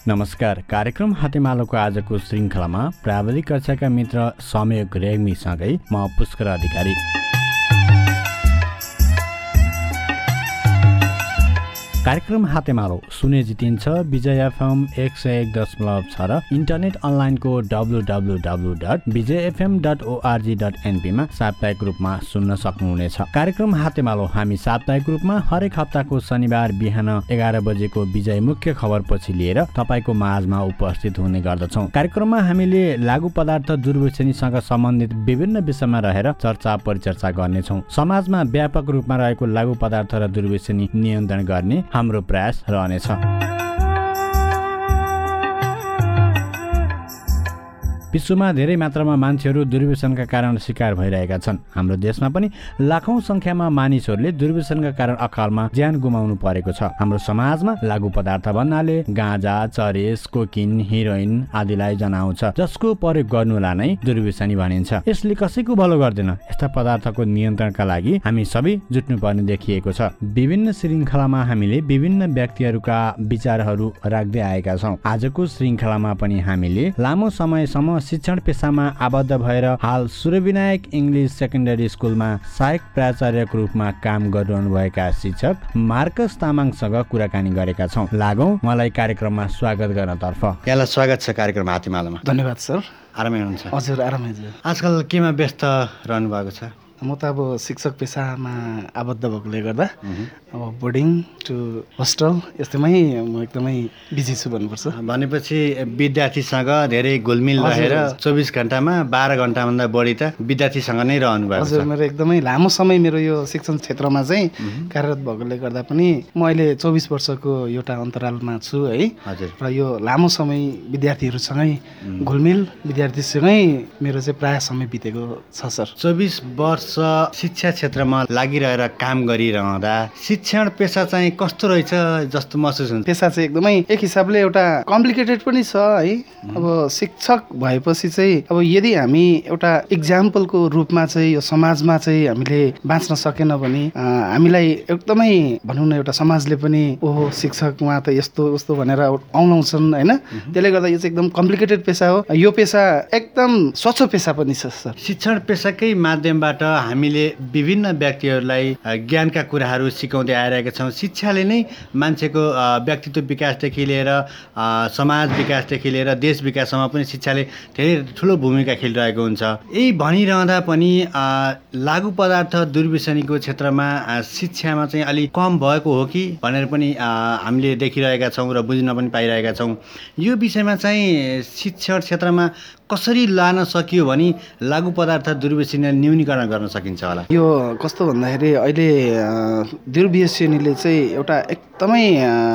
नमस्कार। कार्यक्रम हातेमालोको आजको श्रृङ्खलामा प्राविधिक कक्षाका मित्र संयोग रेग्मीसँगै म पुष्कर अधिकारी। कार्यक्रम हातेमालो सुने जितिन्छ विजय एफएम 101.6 र इन्टरनेट अनलाइनको www.vijayfm.org.np मा साप्ताहिक रूपमा सुन्न सक्नुहुनेछ। कार्यक्रम हातेमालो हामी साप्ताहिक रूपमा हरेक हप्ताको शनिबार बिहान 11 बजेको विजय मुख्य खबरपछि लिएर तपाईको माझमा उपस्थित हुने गर्दछौँ। कार्यक्रममा हामीले लागू पदार्थ दुर्व्यसनीसँग सम्बन्धित विभिन्न विषयमा रहेर चर्चा परिचर्चा गर्नेछौँ। समाजमा व्यापक रूपमा रहेको लागू पदार्थ र दुर्व्यसनी नियन्त्रण गर्ने हाम्रो प्रयास रहनेछ। विश्वमा धेरै मात्रामा मान्छेहरू दुर्व्यसनका कारण शिकार भइरहेका छन्। हाम्रो देशमा पनि लाखौं संख्यामा मानिसहरूले दुर्व्यसनका कारण अकालमा ज्यान गुमाउनु परेको छ। हाम्रो समाजमा लागू पदार्थ भन्नाले गाँजा, चरेस, कोकिन, हिरोइन आदिलाई जनाउँछ, जसको प्रयोग गर्नुलाई नै दुर्व्यसनी भनिन्छ। यसले कसैको भलो गर्दैन। यस्ता पदार्थको नियन्त्रणका लागि हामी सबै जुट्नुपर्ने देखिएको छ। विभिन्न श्रृङ्खलामा हामीले विभिन्न व्यक्तिहरूका विचारहरू राख्दै आएका छौँ। आजको श्रृङ्खलामा पनि हामीले लामो समयसम्म शिक्षण पेसामा आबद्ध भएर हाल सूर्यविनायक इङ्ग्लिस सेकेन्डरी स्कुलमा सहायक प्राचार्यको रूपमा काम गरिरहनुभएका शिक्षक मार्कस तामाङसँग कुराकानी गरेका छौँ। लागौँ मलाई कार्यक्रममा स्वागत गर्नतर्फ। यहाँलाई स्वागत छ कार्यक्रम हातेमालोमा। धन्यवाद सर। आरामै हुनुहुन्छ? हजुर आरामै हजुर। आजकल केमा व्यस्त रहनु भएको छ? म त अब शिक्षक पेसामा आबद्ध भएकोले गर्दा अब बोर्डिङ टु होस्टल यस्तैमै म एकदमै बिजी छु भन्नुपर्छ। भनेपछि विद्यार्थीसँग धेरै घुलमिल रहेर 24 घन्टामा 12 घन्टाभन्दा बढी त विद्यार्थीसँग नै रहनु भएको छ। हजुर, मेरो एकदमै लामो समय मेरो यो शिक्षण क्षेत्रमा चाहिँ कार्यरत भएकोले गर्दा पनि म अहिले 24 वर्षको एउटा अन्तरालमा छु है। हजुर। र यो लामो समय विद्यार्थीहरूसँगै घुलमिल विद्यार्थीसँगै मेरो चाहिँ प्राय समय बितेको छ सर। 24 वर्ष शिक्षा क्षेत्रमा लागिरहेर काम गरिरहँदा शिक्षण पेसा चाहिँ कस्तो रहेछ जस्तो महसुस हुन्छ? पेसा चाहिँ एकदमै एक हिसाबले एउटा कम्प्लिकेटेड पनि छ है। अब शिक्षक भएपछि चाहिँ अब यदि हामी एउटा इक्जाम्पलको रूपमा चाहिँ यो समाजमा चाहिँ हामीले बाँच्न सकेन भने हामीलाई एकदमै भनौँ न एउटा समाजले पनि ओहो शिक्षक उहाँ त यस्तो उस्तो भनेर आउलाउँछन् होइन। त्यसले गर्दा यो चाहिँ एकदम कम्प्लिकेटेड पेसा हो। यो पेसा एकदम स्वच्छ पेसा पनि छ सर। शिक्षण पेसाकै माध्यमबाट हामीले विभिन्न व्यक्तिहरूलाई ज्ञानका कुराहरू सिकाउँदै आइरहेका छौँ। शिक्षाले नै मान्छेको व्यक्तित्व विकासदेखि लिएर समाज विकासदेखि लिएर देश विकासमा पनि शिक्षाले धेरै ठुलो भूमिका खेलिरहेको हुन्छ। यही भनिरहँदा पनि लागू पदार्थ दुर्व्यसनीको क्षेत्रमा शिक्षामा चाहिँ अलिक कम भएको हो कि भनेर पनि हामीले देखिरहेका छौँ र बुझ्न पनि पाइरहेका छौँ। यो विषयमा चाहिँ शिक्षण क्षेत्रमा कसरी लान सकियो भने लागू पदार्थ दुर्व्यसनी न्यूनीकरण गर्न सकिन्छ होला? यो कस्तो भन्दाखेरि अहिले दुर्व्यसनीले चाहिँ एउटा एकदमै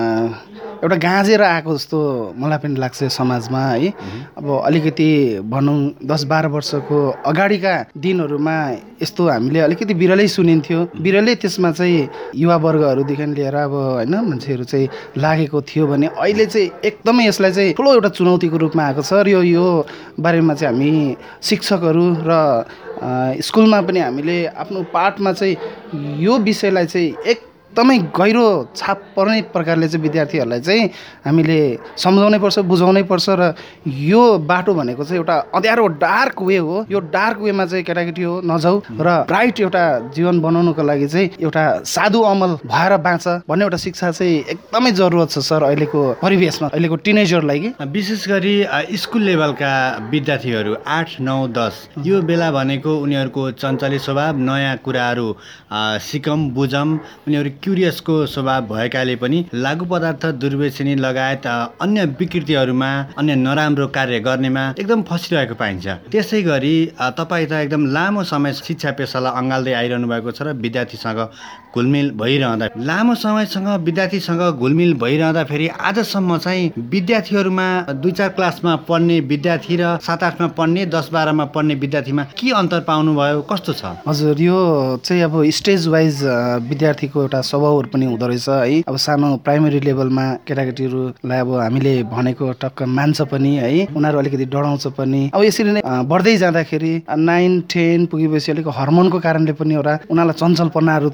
एउटा गाँजेर आएको जस्तो मलाई पनि लाग्छ समाजमा है। अब अलिकति भनौँ 10-12 वर्षको अगाडिका दिनहरूमा यस्तो हामीले अलिकति बिरलै सुनिन्थ्यो। बिरलै त्यसमा चाहिँ युवावर्गहरूदेखि लिएर अब होइन मान्छेहरू चाहिँ लागेको थियो भने अहिले चाहिँ एकदमै यसलाई चाहिँ ठुलो एउटा चुनौतीको रूपमा आएको छ। र यो बारेमा चाहिँ हामी शिक्षकहरू र स्कुलमा पनि हामीले आफ्नो पाठमा चाहिँ यो विषयलाई चाहिँ एकदमै गहिरो छाप पर्ने प्रकारले चाहिँ विद्यार्थीहरूलाई चाहिँ हामीले सम्झाउनै पर्छ, बुझाउनै पर्छ। र यो बाटो भनेको चाहिँ एउटा अँध्यारो डार्क वे हो। यो डार्क वेमा चाहिँ केटाकेटी हो नजाऊ र ब्राइट एउटा जीवन बनाउनुको लागि चाहिँ एउटा साधु अमल भएर बाँच भन्ने एउटा शिक्षा चाहिँ एकदमै जरुरत छ सर अहिलेको परिवेशमा, अहिलेको टिनेजरलाई कि विशेष गरी स्कुल लेभलका विद्यार्थीहरू 8, 9, 10 यो बेला भनेको उनीहरूको चञ्चले स्वभाव, नयाँ कुराहरू सिकौँ बुझौँ, उनीहरू क्युरियसको स्वभाव भएकाले पनि लागू पदार्थ दुर्व्यसनी लगायत अन्य विकृतिहरूमा अन्य नराम्रो कार्य गर्नेमा एकदम फसिरहेको पाइन्छ। त्यसै गरी तपाईँ त एकदम लामो समय शिक्षा पेसालाई अँगाल्दै आइरहनु भएको छ र विद्यार्थीसँग घुलमिल भइरहँदा लामो समयसँग विद्यार्थीसँग घुलमिल भइरहँदा फेरि आजसम्म चाहिँ विद्यार्थीहरूमा 2-4 क्लासमा पढ्ने विद्यार्थी र 7-8मा पढ्ने 10-12मा पढ्ने विद्यार्थीमा के अन्तर पाउनुभयो? कस्तो छ? हजुर, यो चाहिँ अब स्टेज वाइज विद्यार्थीको एउटा स्वभावहरू पनि हुँदो रहेछ है। अब सानो प्राइमेरी लेभलमा केटाकेटीहरूलाई अब हामीले भनेको टक्क मान्छ पनि है, उनीहरू अलिकति डराउँछ पनि। अब यसरी नै बढ्दै जाँदाखेरि 9-10 पुगेपछि अलिक हर्मोनको कारणले पनि एउटा उनीहरूलाई चञ्चलपनाहरू त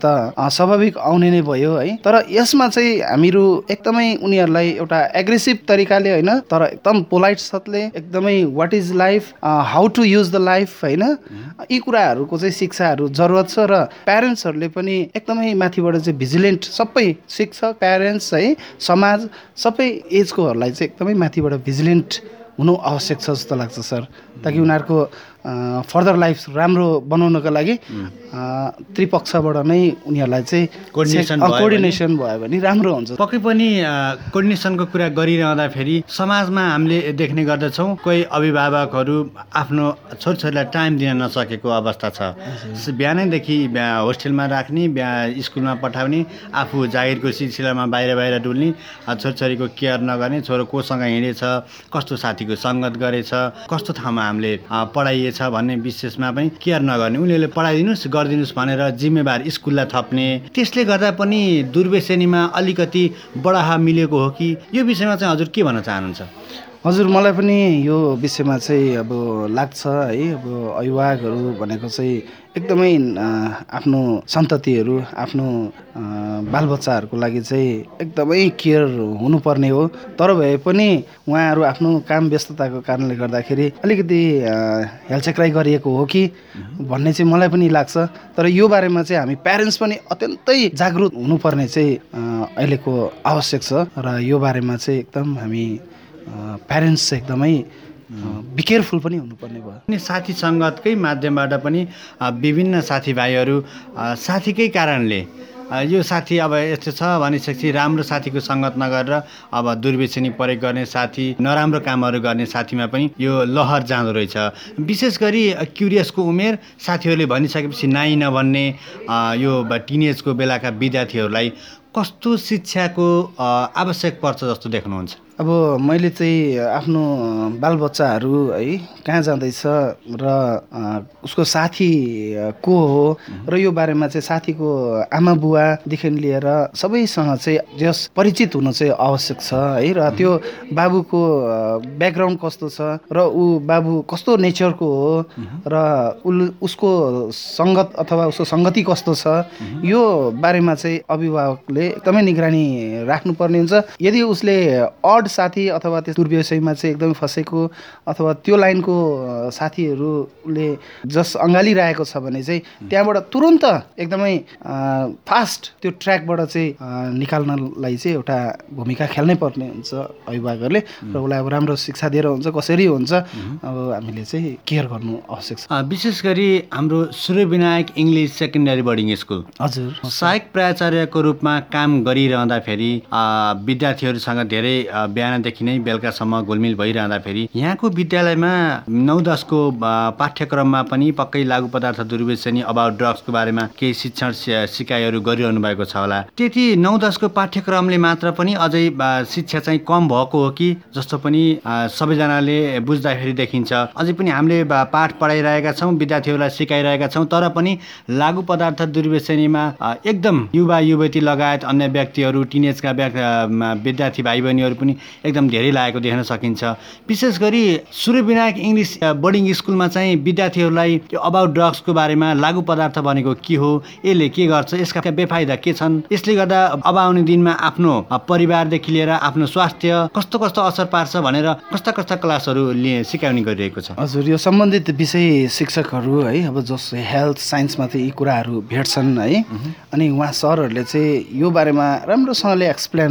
स्वाभाविक आउने नै भयो है। तर यसमा चाहिँ हामीहरू एकदमै उनीहरूलाई एउटा एग्रेसिभ तरिकाले होइन, तर एकदम पोलाइट साथले एकदमै what is life, how to use the life होइन, यी कुराहरूको चाहिँ शिक्षाहरू जरुरत छ। र प्यारेन्ट्सहरूले पनि एकदमै माथिबाट चाहिँ भिजिलेन्ट, सबै शिक्षक, प्यारेन्ट्स है, समाज, सबै एजकोहरूलाई चाहिँ एकदमै माथिबाट भिजिलेन्ट हुनु आवश्यक छ जस्तो लाग्छ सर, ताकि उनीहरूको फर्दर लाइफ राम्रो बनाउनको लागि त्रिपक्षबाट नै उनीहरूलाई चाहिँ कोअर्डिनेसन भयो भने राम्रो हुन्छ। पक्कै पनि कोअर्डिनेसनको कुरा गरिरहँदाखेरि समाजमा हामीले देख्ने गर्दछौँ कोही अभिभावकहरू आफ्नो छोरछोरीलाई टाइम दिन नसकेको अवस्था छ। बिहानैदेखि होस्टेलमा राख्ने, स्कुलमा पठाउने, आफू जागिरको सिलसिलामा बाहिर डुल्ने, छोरछोरीको केयर नगर्ने, छोरो कोसँग हिँडेछ, कस्तो साथीको सङ्गत गरेछ, कस्तो ठाउँमा हामीले पढाइएछ भन्ने विशेषमा पनि केयर नगर्ने, उनीहरूले पढाइदिनुहोस् गरिदिनुहोस् भनेर जिम्मेवार स्कुललाई थप्ने, त्यसले गर्दा पनि दुर्व्यसनीमा अलिकति बढाहा मिलेको हो कि यो विषयमा चाहिँ हजुर के भन्न चाहनुहुन्छ? हजुर, मलाई पनि यो विषयमा चाहिँ अब लाग्छ है, अब अभिभावकहरू भनेको चाहिँ एकदमै आफ्नो सन्ततिहरू, आफ्नो बालबच्चाहरूको लागि चाहिँ एकदमै केयर हुनुपर्ने हो। तर भए पनि उहाँहरू आफ्नो काम व्यस्तताको कारणले गर्दाखेरि अलिकति हेलचेक्राइ गरिएको हो कि भन्ने चाहिँ मलाई पनि लाग्छ। तर यो बारेमा चाहिँ हामी प्यारेन्ट्स पनि अत्यन्तै जागरुक हुनुपर्ने चाहिँ अहिलेको आवश्यक छ। र यो बारेमा चाहिँ एकदम हामी प्यारेन्ट्स चाहिँ एकदमै बी केयरफुल पनि हुनुपर्ने भयो। अनि साथी सङ्गतकै माध्यमबाट पनि विभिन्न साथीभाइहरू साथीकै कारणले यो साथी अब यस्तो छ भनिसकेपछि राम्रो साथीको सङ्गत नगरेर अब दुर्व्यसनी प्रयोग गर्ने साथी, नराम्रो कामहरू गर्ने साथीमा पनि यो लहर जाँदो रहेछ। विशेष गरी क्युरियसको उमेर, साथीहरूले भनिसकेपछि नाइ नभन्ने यो टिनेजको बेलाका विद्यार्थीहरूलाई कस्तो शिक्षाको आवश्यक पर्छ जस्तो देख्नुहुन्छ? अब मैले चाहिँ आफ्नो बालबच्चाहरू है कहाँ जाँदैछ र उसको साथी को हो र यो बारेमा चाहिँ साथीको आमा बुवादेखि लिएर सबैसँग चाहिँ जस परिचित हुनु चाहिँ आवश्यक छ है। र त्यो बाबुको ब्याकग्राउन्ड कस्तो छ र ऊ बाबु कस्तो नेचरको हो र उसको सङ्गत अथवा उसको सङ्गति कस्तो छ, यो बारेमा चाहिँ अभिभावकले एकदमै निगरानी राख्नुपर्ने हुन्छ। यदि उसले साथी अथवा त्यस दुर्व्यवसायमा चाहिँ एकदमै फसेको अथवा त्यो लाइनको साथीहरूले जस अँगालिरहेको छ भने चाहिँ त्यहाँबाट तुरन्त एकदमै फास्ट त्यो ट्र्याकबाट चाहिँ निकाल्नलाई चाहिँ एउटा भूमिका खेल्नै पर्ने हुन्छ अभिभावकहरूले। र उसलाई अब राम्रो शिक्षा दिएर हुन्छ, कसरी हुन्छ, अब हामीले चाहिँ केयर गर्नु आवश्यक छ। विशेष गरी हाम्रो Suryabinayak English secondary boarding school हजुर सहायक प्राचार्यको रूपमा काम गरिरहँदाखेरि विद्यार्थीहरूसँग धेरै बिहानदेखि नै बेलुकासम्म घुलमिल भइरहँदाखेरि यहाँको विद्यालयमा 9-10 को पाठ्यक्रममा पनि पक्कै लागु पदार्थ दुर्व्यसनी अबाउट ड्रग्सको बारेमा केही शिक्षण सिकाइहरू गरिरहनु भएको छ होला। त्यति 9-10 को पाठ्यक्रमले मात्र पनि अझै शिक्षा चाहिँ कम भएको हो कि जस्तो पनि सबैजनाले बुझ्दाखेरि देखिन्छ। अझै पनि हामीले पाठ पढाइरहेका छौँ, विद्यार्थीहरूलाई सिकाइरहेका छौँ, तर पनि लागु पदार्थ दुर्व्यसनीमा एकदम युवा युवती लगायत अन्य व्यक्तिहरू, टिनेजका विद्यार्थी भाइ बहिनीहरू पनि एकदम धेरै लागेको देख्न सकिन्छ। विशेष गरी सूर्यविनायक इङ्ग्लिस बोर्डिङ स्कुलमा चाहिँ विद्यार्थीहरूलाई त्यो अबाउट ड्रग्सको बारेमा लागु पदार्थ भनेको के हो, यसले के गर्छ, यसका बेफाइदा के छन्, यसले गर्दा अब आउने दिनमा आफ्नो परिवारदेखि लिएर आफ्नो स्वास्थ्य कस्तो कस्तो असर पार्छ भनेर कस्ता कस्ता क्लासहरू सिकाउने गरिरहेको छ? हजुर, यो सम्बन्धित विषय शिक्षकहरू है, अब जस हेल्थ साइन्समा चाहिँ यी कुराहरू भेट्छन् है, अनि उहाँ सरहरूले चाहिँ यो बारेमा राम्रोसँगले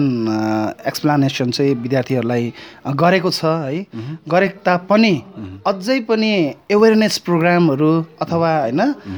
एक्सप्लानेसन चाहिँ विद्यार्थीहरूलाई गरेको छ है। गरेको तापनि अझै पनि एवेरनेस प्रोग्रामहरू अथवा होइन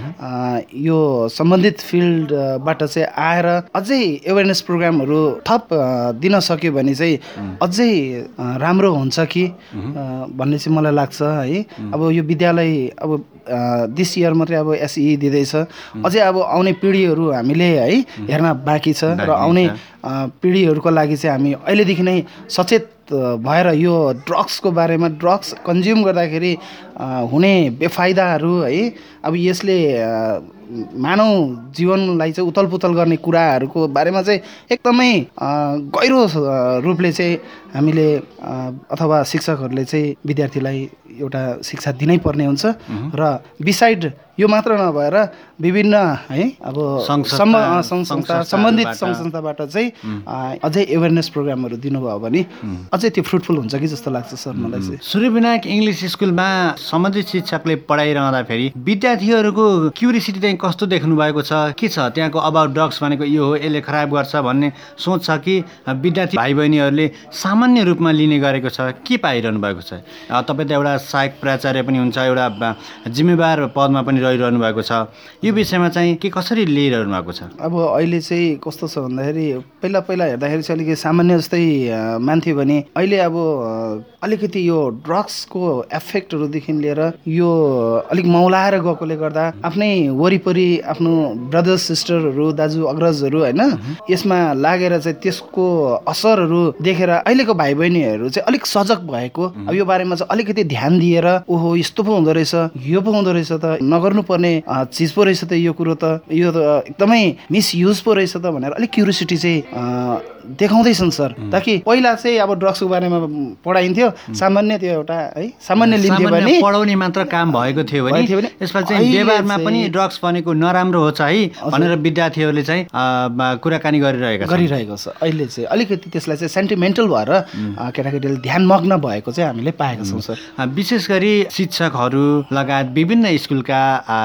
यो सम्बन्धित फिल्डबाट चाहिँ आएर अझै एवेरनेस प्रोग्रामहरू थप दिन सक्यो भने चाहिँ अझै राम्रो हुन्छ कि भन्ने चाहिँ मलाई लाग्छ है। अब यो विद्यालय अब दिस इयर मात्रै अब एसई दिँदैछ, अझै अब आउने पिँढीहरू हामीले है हेर्न बाँकी छ। र आउने पिँढीहरूको लागि चाहिँ हामी अहिलेदेखि नै सचेत भएर यो ड्रग्सको बारेमा, ड्रग्स कन्ज्युम गर्दाखेरि हुने बेफाइदाहरू है, अब यसले मानव जीवनलाई चाहिँ उथलपुथल गर्ने कुराहरूको बारेमा चाहिँ एकदमै गहिरो रूपले चाहिँ हामीले अथवा शिक्षकहरूले चाहिँ विद्यार्थीलाई एउटा शिक्षा दिनै पर्ने हुन्छ र बिसाइड यो मात्र नभएर विभिन्न है अब संस्था सम्बन्धित सङ्घ संस्थाबाट चाहिँ अझै एवेरनेस प्रोग्रामहरू दिनुभयो भने अझै त्यो फ्रुटफुल हुन्छ कि जस्तो लाग्छ सर मलाई चाहिँ। सूर्यविनायक इङ्ग्लिस स्कुलमा सम्बन्धित शिक्षकले पढाइरहँदाखेरि विद्यार्थीहरूको क्युरियोसिटी चाहिँ कस्तो देख्नु भएको छ, के छ त्यहाँको अबाउट ड्रग्स भनेको यो हो, यसले खराब गर्छ भन्ने सोच छ कि विद्यार्थी भाइ बहिनीहरूले सामान्य रूपमा लिने गरेको छ, के पाइरहनु भएको छ? तपाईँ त एउटा सहायक प्राचार्य पनि हुन्छ, एउटा जिम्मेवार पदमा पनि रहिरहनु भएको छ, यो विषयमा चाहिँ के कसरी लिइरहनु भएको छ? अब अहिले चाहिँ कस्तो छ भन्दाखेरि पहिला हेर्दाखेरि चाहिँ अलिकति सामान्य जस्तै मान्थ्यो भने अहिले अब अलिकति यो ड्रग्सको एफेक्टहरूदेखि लिएर यो अलिक मौलाएर गएकोले गर्दा आफ्नै वरिपरि आफ्नो ब्रदर्स सिस्टरहरू दाजु अग्रजहरू होइन यसमा लागेर चाहिँ त्यसको असरहरू देखेर अहिलेको भाइ बहिनीहरू चाहिँ अलिक सजग भएको, अब यो बारेमा चाहिँ अलिकति ध्यान दिएर ओहो यस्तो पो हुँदो रहेछ, यो पो हुँदो रहेछ त, नगर्नुपर्ने चिज पो रहेछ त, यो कुरो त, यो त एकदमै मिसयुज पो रहेछ त भनेर अलिक क्युरियोसिटी चाहिँ देखाउँदैछन् सर। ताकि पहिला चाहिँ अब ड्रग्सको बारेमा पढाइन्थ्यो, सामान्य त्यो एउटा है सामान्य लिन्थ्यो भने पढाउने मात्र काम भएको थियो भने यसमा चाहिँ व्यवहारमा पनि ड्रग्स भनेको नराम्रो हो चाहिँ भनेर विद्यार्थीहरूले चाहिँ कुराकानी गरिरहेको छ। अहिले चाहिँ अलिकति त्यसलाई चाहिँ सेन्टिमेन्टल भएर केटाकेटीले ध्यानमग्न भएको चाहिँ हामीले पाएका छौँ सर। विशेष गरी शिक्षकहरू लगायत विभिन्न स्कुलका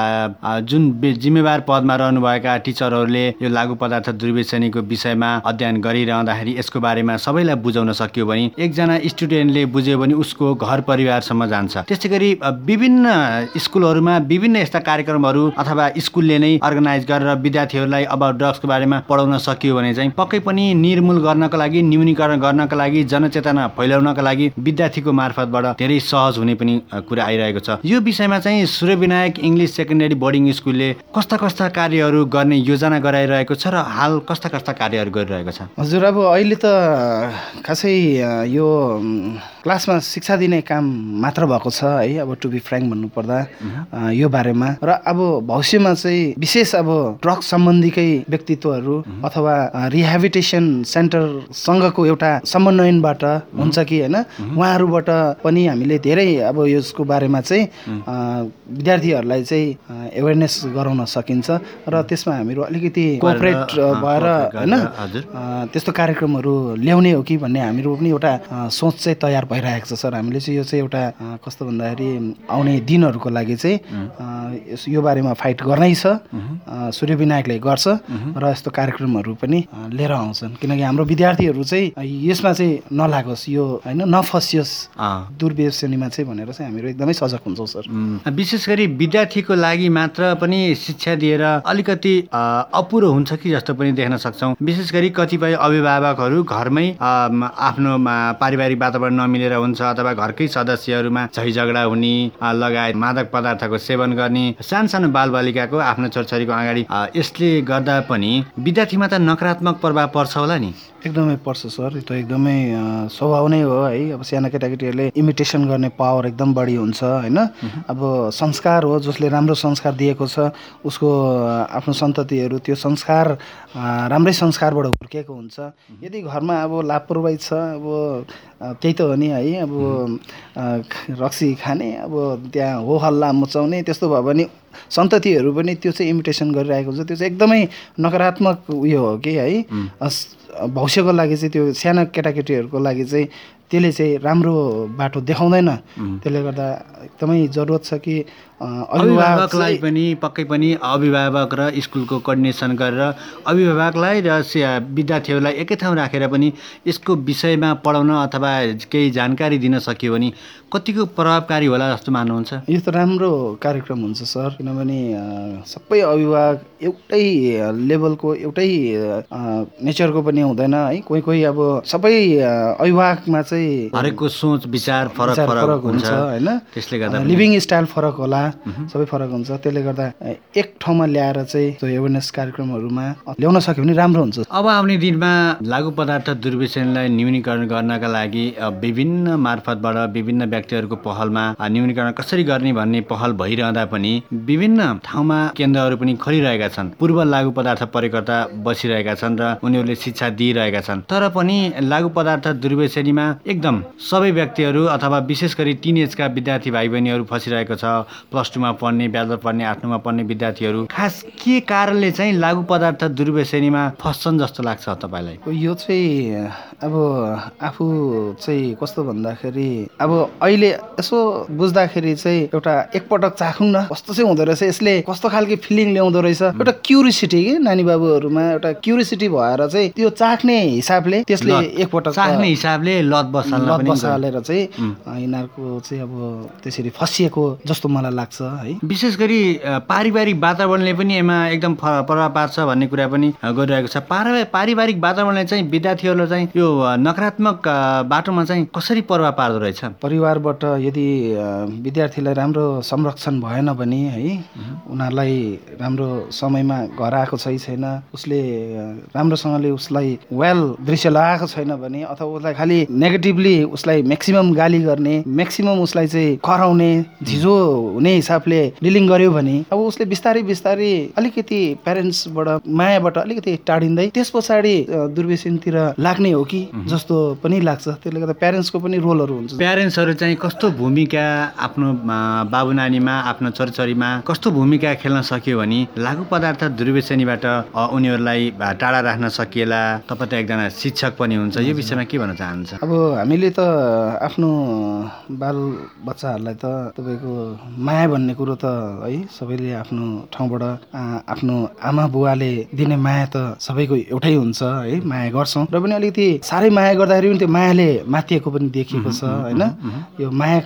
जुन जिम्मेवार पदमा रहनुभएका टिचरहरूले यो लागु पदार्थ दुर्व्यसनीको विषयमा अध्ययन गरिरहँदाखेरि यसको बारेमा सबैलाई बुझाउन सकियो भने एकजना स्टुडेन्टले बुझ्यो भने उसको घर परिवारसम्म जान्छ। त्यसै गरी विभिन्न स्कुलहरूमा विभिन्न यस्ता कार्यक्रमहरू अथवा स्कुलले नै अर्गनाइज गरेर विद्यार्थीहरूलाई अब ड्रग्सको बारेमा पढाउन सकियो भने चाहिँ पक्कै पनि निर्मूल गर्नको लागि, न्यूनीकरण गर्नको लागि, जनचेतना फैलाउनको लागि विद्यार्थीको मार्फतबाट धेरै सहज हुने पनि कुरा आइरहेको छ। यो विषयमा चाहिँ सूर्यविनायक इङ्ग्लिस सेकेन्डरी बोर्डिङ स्कुलले कस्ता कस्ता कार्यहरू गर्ने योजना गराइरहेको छ र हाल कस्ता कस्ता कार्यहरू गरिरहेको छ? हजुर, अब अहिले त खासै यो क्लासमा शिक्षा दिने काम मात्र भएको छ है, अब टु बी फ्र्याङ्क भन्नुपर्दा यो बारेमा। र अब भविष्यमा चाहिँ विशेष अब ड्रग्स सम्बन्धीकै व्यक्तित्वहरू अथवा रिहेबिलिटेसन सेन्टरसँगको एउटा समन्वयनबाट हुन्छ कि होइन, उहाँहरूबाट पनि हामीले धेरै अब यसको बारेमा चाहिँ विद्यार्थीहरूलाई चाहिँ एवेरनेस गराउन सकिन्छ र त्यसमा हामीहरू अलिकति कोअपरेट भएर होइन त्यस्तो कार्यक्रमहरू ल्याउने हो कि भन्ने हामीहरू पनि एउटा सोच चाहिँ तयार भइरहेको छ सर। हामीले चाहिँ यो चाहिँ एउटा कस्तो भन्दाखेरि आउने दिनहरूको लागि चाहिँ यो बारेमा फाइट गर्नै छ, सूर्यविनायकले गर्छ र यस्तो कार्यक्रमहरू पनि लिएर आउँछन्, किनकि हाम्रो विद्यार्थीहरू चाहिँ यसमा चाहिँ नलागोस्, यो होइन नफसियोस् दुर्व्यसनीमा चाहिँ भनेर चाहिँ हामीहरू एकदमै सजग हुन्छौँ सर। विशेष गरी विद्यार्थीको लागि मात्र पनि शिक्षा दिएर अलिकति अपुरो हुन्छ कि जस्तो पनि देख्न सक्छौँ। विशेष गरी कतिपय अभिभावकहरू घरमै आफ्नो पारिवारिक वातावरण नमिलेर हुन्छ अथवा घरकै सदस्यहरूमा झैझगडा हुने लगायत मादक पदार्थको सेवन गर्ने सानो बालबालिकाको आफ्नो छोरछोरीको अगाडि यसले गर्दा पनि विद्यार्थीमा त नकारात्मक प्रभाव पर्छ होला नि? एकदमै पर्छ सर, यो त एकदमै स्वभाव नै हो है। अब साना केटाकेटीहरूले इमिटेसन गर्ने पावर एकदम बढी हुन्छ होइन। अब संस्कार हो, जसले राम्रो संस्कार दिएको छ उसको आफ्नो सन्ततिहरू त्यो संस्कार राम्रै संस्कारबाट हुर्किएको हुन्छ। यदि घरमा अब लापरवाही छ, अब त्यही त हो नि है, अब रक्सी खाने, अब त्यहाँ हो हल्ला मचाउने, त्यस्तो भयो भने सन्ततिहरू पनि त्यो चाहिँ इमिटेसन गरिरहेको हुन्छ। त्यो चाहिँ एकदमै नकारात्मक उयो हो कि है, भविष्यको लागि चाहिँ त्यो साना केटाकेटीहरूको लागि चाहिँ त्यसले चाहिँ राम्रो बाटो देखाउँदैन। त्यसले गर्दा एकदमै जरुरत छ कि अभिभावकलाई पनि पक्कै पनि अभिभावक र स्कुलको कोअर्डिनेसन गरेर अभिभावकलाई र विद्यार्थीहरूलाई एकै ठाउँ राखेर पनि यसको विषयमा पढाउन अथवा केही जानकारी दिन सक्यो भने कतिको प्रभावकारी होला जस्तो मान्नुहुन्छ? यो त राम्रो कार्यक्रम हुन्छ सर, किनभने सबै अभिभावक एउटै लेभलको एउटै नेचरको पनि हुँदैन है। कोही कोही अब सबै अभिभावकमा चाहिँ हरेकको सोच विचार फरक हुन्छ होइन, त्यसले गर्दा लिभिङ स्टाइल फरक होला, सबै फरक हुन्छ। त्यसले गर्दा एक ठाउँमा ल्याएर चाहिँ त्यो एवेरनेस कार्यक्रमहरूमा ल्याउन सक्यो भने राम्रो हुन्छ। अब आउने दिनमा लागु पदार्थ दुर्व्यसनलाई न्यूनीकरण गर्नका लागि विभिन्न मार्फतबाट विभिन्न व्यक्तिहरूको पहलमा न्यूनीकरण कसरी गर्ने भन्ने पहल भइरहँदा पनि विभिन्न ठाउँमा केन्द्रहरू पनि खोलिरहेका छन्। पूर्व लागू पदार्थ प्रयोगकर्ता बसिरहेका छन् र उनीहरूले शिक्षा दिइरहेका छन्। तर पनि लागू पदार्थ दुर्व्यसनीमा एकदम सबै व्यक्तिहरू अथवा विशेष गरी टिनेजका विद्यार्थी भाइ बहिनीहरू फसिरहेको छ। प्लस 2 मा पढ्ने, ब्याचलर पढ्ने, 8 मा पढ्ने विद्यार्थीहरू खास के कारणले चाहिँ लागू पदार्थ दुर्व्यसनीमा फस्छन् जस्तो लाग्छ तपाईँलाई? यो चाहिँ अब आफू चाहिँ कस्तो भन्दाखेरि अब अहिले यसो बुझ्दाखेरि चाहिँ एउटा एकपटक चाखौँ न कस्तो चाहिँ हुँदो रहेछ, यसले कस्तो खालको फिलिङ ल्याउँदो रहेछ, एउटा क्युरियोसिटी के नानी बाबुहरूमा एउटा क्युरियोसिटी भएर चाहिँ त्यो चाख्ने हिसाबले त्यसले एकपटक चाख्ने हिसाबले लत बसालेर चाहिँ यिनीहरूको चाहिँ अब त्यसरी फसिएको जस्तो मलाई लाग्छ है। विशेष गरी पारिवारिक वातावरणले पनि यसमा एकदम प्रभाव पार्छ भन्ने कुरा पनि गरिरहेको छ। पारिवारिक वातावरणले चाहिँ विद्यार्थीहरूलाई चाहिँ यो नकारात्मक बाटोमा चाहिँ कसरी प्रभाव पार्दो रहेछ? परिवारबाट यदि विद्यार्थीलाई राम्रो संरक्षण भएन भने है, उनीहरूलाई राम्रो समयमा घर आएको छैन, उसले राम्रोसँगले उसलाई दृश्य लगाएको छैन भने अथवा उसलाई खालि नेगेटिभली उसलाई म्याक्सिमम गाली गर्ने, म्याक्सिमम उसलाई चाहिँ कराउने, झिजो हुने हिसाबले डिलिङ गर्यो भने अब उसले बिस्तारै बिस्तारै अलिकति प्यारेन्ट्सबाट मायाबाट अलिकति टाढिँदै त्यस पछाडि दुर्व्यसनतिर लाग्ने हो कि जस्तो पनि लाग्छ। त्यसले गर्दा प्यारेन्ट्सको पनि रोलहरू हुन्छ। प्यारेन्ट्सहरू चाहिँ कस्तो भूमिका आफ्नो बाबु नानीमा, आफ्नो छोरीछोरीमा कस्तो भूमिका खेल्न सक्यो भने लागू पदार्थ दुर्व्यसनीबाट उनीहरूलाई टाढा राख्न सकिएला? तपाईँ त एकजना शिक्षक पनि हुन्छ, यो विषयमा के भन्न चाहनुहुन्छ? अब हामीले त आफ्नो बाल बच्चाहरूलाई त तपाईँको माया भन्ने कुरो त है सबैले आफ्नो ठाउँबाट आफ्नो आमा बुवाले दिने माया त सबैको एउटै हुन्छ है, माया गर्छौँ र पनि अलिकति साह्रै माया गर्दाखेरि पनि त्यो मायाले माथिएको पनि देखिएको छ होइन। यो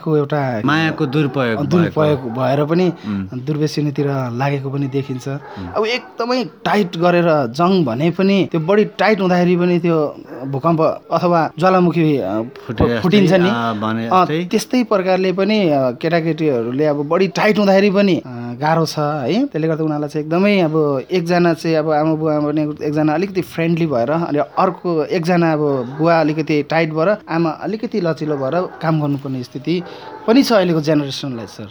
मायाको दुरुपयोग भएर पनि दुर्व्यसनीतिर लागेको पनि देखिन्छ। अब एकदमै टाइट गरेर जङ भने पनि त्यो बढी टाइट हुँदाखेरि पनि त्यो भूकम्प अथवा ज्वालामुखी फुटिन्छ नि, त्यस्तै प्रकारले पनि केटाकेटीहरूले अब बढी टाइट हुँदाखेरि पनि गाह्रो छ है। त्यसले गर्दा उनीहरूलाई चाहिँ एकदमै अब एकजना चाहिँ अब आमा बुवा भने एकजना अलिकति फ्रेन्डली भएर अनि अर्को एकजना अब बुवा अलिकति टाइट भएर आमा अलिकति लचिलो भएर काम गर्नुपर्ने स्थिति पनि छ अहिलेको जेनेरेसनलाई सर।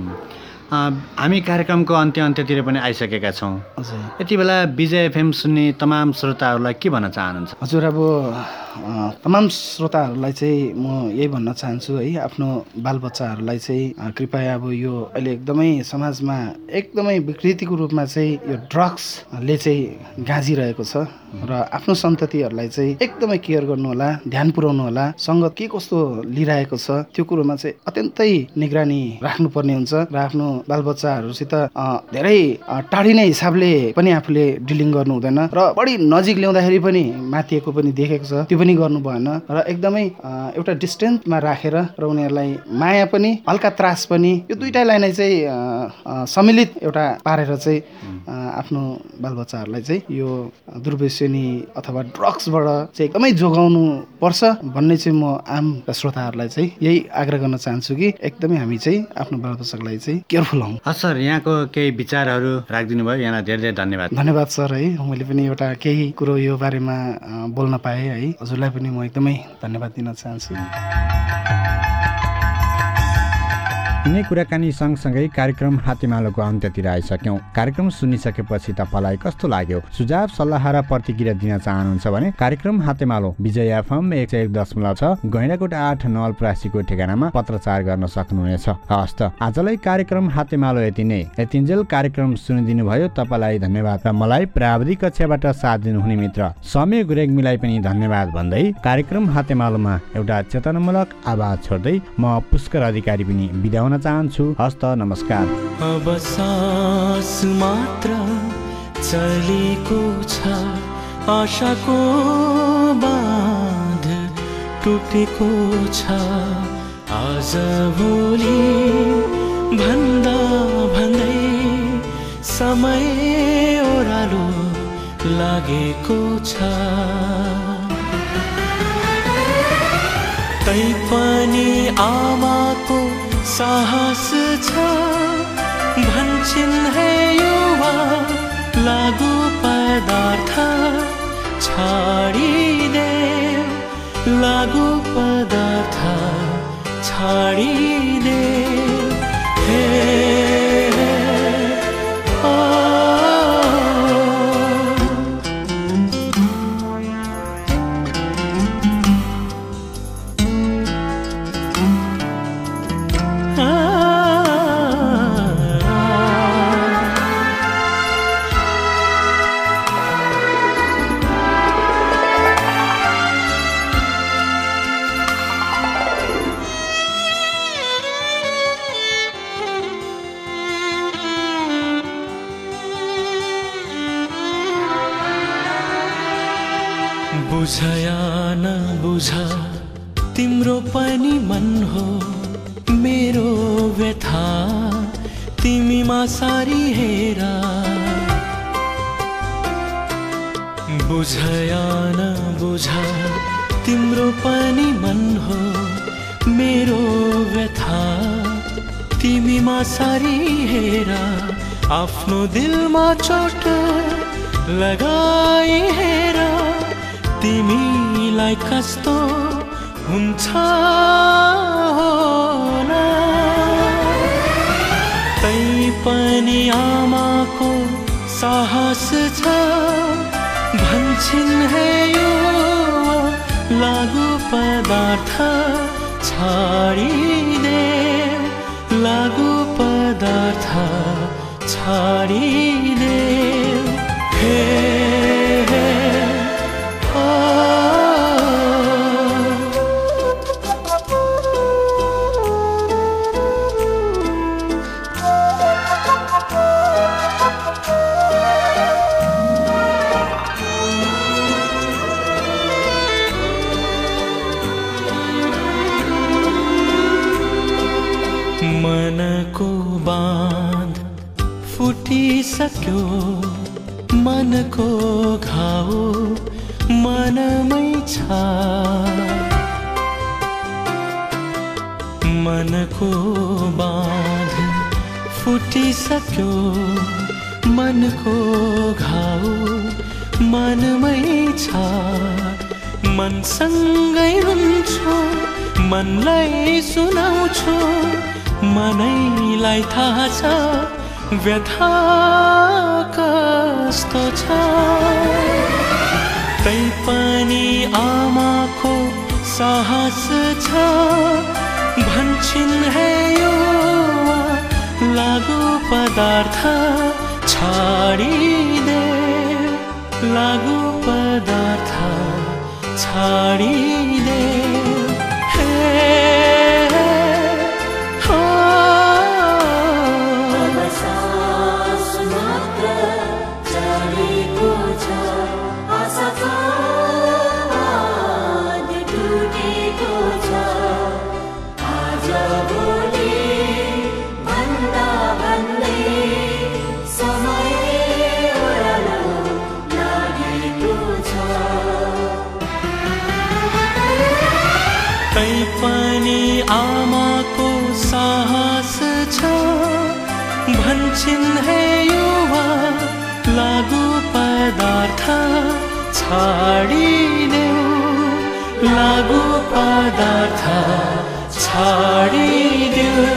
हामी कार्यक्रमको अन्त्यतिर पनि आइसकेका छौँ। यति बेला विजय एफएम सुन्ने तमाम श्रोताहरूलाई के भन्न चाहनुहुन्छ? हजुर अब तमाम श्रोताहरूलाई चाहिँ म यही भन्न चाहन्छु है, आफ्नो बालबच्चाहरूलाई चाहिँ कृपया अब यो अहिले एकदमै समाजमा एकदमै विकृतिको रूपमा चाहिँ यो ड्रग्सले चाहिँ गाँजिरहेको छ र आफ्नो सन्ततिहरूलाई चाहिँ एकदमै केयर गर्नु होला, ध्यान पुर्याउनु होला। सङ्गत के कस्तो लिइरहेको छ त्यो कुरोमा चाहिँ अत्यन्तै निगरानी राख्नुपर्ने हुन्छ र आफ्नो बालबच्चाहरूसित धेरै टाढिने हिसाबले पनि आफूले डिलिङ गर्नु हुँदैन र बढी नजिक ल्याउँदाखेरि पनि माथिएको पनि देखेको छ, त्यो पनि गर्नु भएन र एकदमै एउटा डिस्टेन्समा राखेर र उनीहरूलाई माया पनि हल्का त्रास पनि यो दुईटालाई नै चाहिँ सम्मिलित एउटा पारेर चाहिँ आफ्नो बालबच्चाहरूलाई चाहिँ यो दुर्व्यसनी अथवा ड्रग्सबाट चाहिँ एकदमै जोगाउनु पर्छ भन्ने चाहिँ म आम श्रोताहरूलाई चाहिँ यही आग्रह गर्न चाहन्छु कि एकदमै हामी चाहिँ आफ्नो बालबच्चालाई चाहिँ केयरफुल हौँ। सर, यहाँको केही विचारहरू राखिदिनु भयो, यहाँलाई धेरै धेरै धन्यवाद। धन्यवाद सर है, मैले पनि एउटा केही कुरो यो बारेमा बोल्न पाएँ है, हजुरलाई पनि म एकदमै धन्यवाद दिन चाहन्छु। यिनै कुराकानी सँगसँगै कार्यक्रम हातेमालोको अन्त्यतिर आइसक्यौँ। कार्यक्रम सुनिसकेपछि तपाईँलाई कस्तो लाग्यो? सुझाव सल्लाह र प्रतिक्रिया दिन चाहनुहुन्छ भने कार्यक्रम हातेमालो विजय एफएम 101.6 गैँडाकोट 8 नवलपरासीको ठेगानामा पत्रचार गर्न सक्नुहुनेछ। हस्त आजलाई कार्यक्रम हातेमालो यति नै। यतिन्जेल कार्यक्रम सुनिदिनु भयो तपाईँलाई धन्यवाद र मलाई प्राविधिक कक्षाबाट साथ दिनुहुने मित्र समय गुरेग्मीलाई पनि धन्यवाद भन्दै कार्यक्रम हातेमालोमा एउटा चेतनामूलक आवाज छोड्दै म पुष्कर अधिकारी पनि बिदा हुन चाहन्छु। हस्त नमस्कार। अब सास मात्र चलेको छ, आशाको बाँध टुटेको छ, आज भोलि भन्दा भन्दै समय ओह्रालो लागेको छ। तैपनि आमाको साहस छ, भन्छन् है युवा लागु पदार्थ छाडिदे, लागु पदार्थ छाडिदे हे बुझया नबुझ तिम्रो पनि मन हो मेरो व्यथा तिमीमा सारी हेरा बुझया नबुझ तिम्रो पनि मन हो मेरो व्यथा तिमीमा सारी हेरा आफ्नो दिलमा चोट लगाई हेरा तिमीलाई कस्तो हुन्छ होला तै पनि आमाको साहस छ भन्छन् हे यो लागु पदार्थ छाडिदे लागु पदार्थ छाडिदे हे मनको बाँध फुटिसक्यो मनको घाउ मनमै छ मनको बाँध फुटिसक्यो मनको घाउ मनमै छ मनसँगै हुन्छु मनलाई सुनाउँछु मनैलाई थाहा छ व्यथा कस्तो छ तै पनि आमाको साहस छ भन्छन् हे यो लागु पदार्थ छाडिदे लागु पदार्थ छाडिदे तै पनि आमाको साहस छ भन्छन् हे युवा लागु पदार्थ छाडिदेऊ लागु पदार्थ छाडिदेऊ